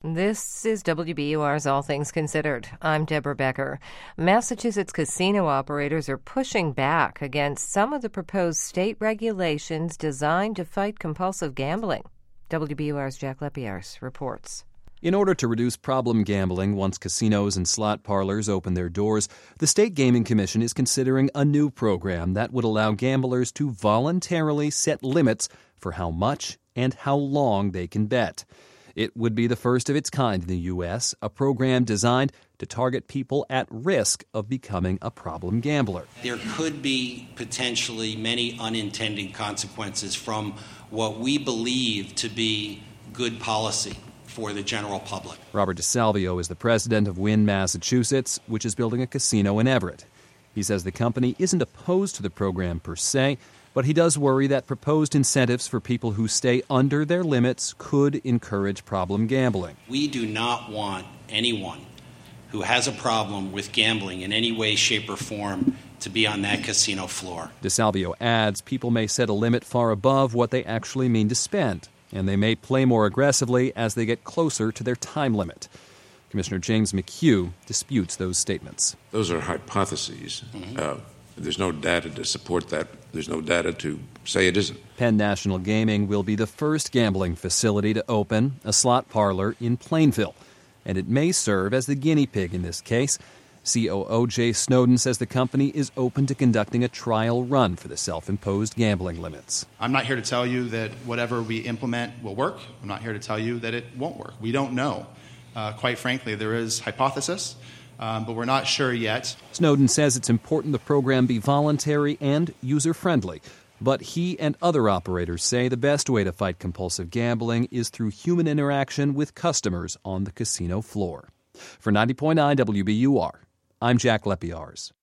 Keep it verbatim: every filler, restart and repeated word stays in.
This is W B U R's All Things Considered. I'm Deborah Becker. Massachusetts casino operators are pushing back against some of the proposed state regulations designed to fight compulsive gambling. W B U R's Jack Lepiars reports. In order to reduce problem gambling once casinos and slot parlors open their doors, the State Gaming Commission is considering a new program that would allow gamblers to voluntarily set limits for how much and how long they can bet. It would be the first of its kind in the U S, a program designed to target people at risk of becoming a problem gambler. There could be potentially many unintended consequences from what we believe to be good policy for the general public. Robert DeSalvio is the president of Wynn, Massachusetts, which is building a casino in Everett. He says the company isn't opposed to the program per se, but he does worry that proposed incentives for people who stay under their limits could encourage problem gambling. We do not want anyone who has a problem with gambling in any way, shape, or form to be on that casino floor. DeSalvio adds people may set a limit far above what they actually mean to spend, and they may play more aggressively as they get closer to their time limit. Commissioner James McHugh disputes those statements. Those are hypotheses. Mm-hmm. Uh, there's no data to support that. There's no data to say it isn't. Penn National Gaming will be the first gambling facility to open, a slot parlor in Plainville, and it may serve as the guinea pig in this case. C O O Jay Snowden says the company is open to conducting a trial run for the self-imposed gambling limits. I'm not here to tell you that whatever we implement will work. I'm not here to tell you that it won't work. We don't know. Uh, quite frankly, there is hypothesis, um, but we're not sure yet. Snowden says it's important the program be voluntary and user-friendly, but he and other operators say the best way to fight compulsive gambling is through human interaction with customers on the casino floor. For ninety point nine W B U R, I'm Jack Lepiars.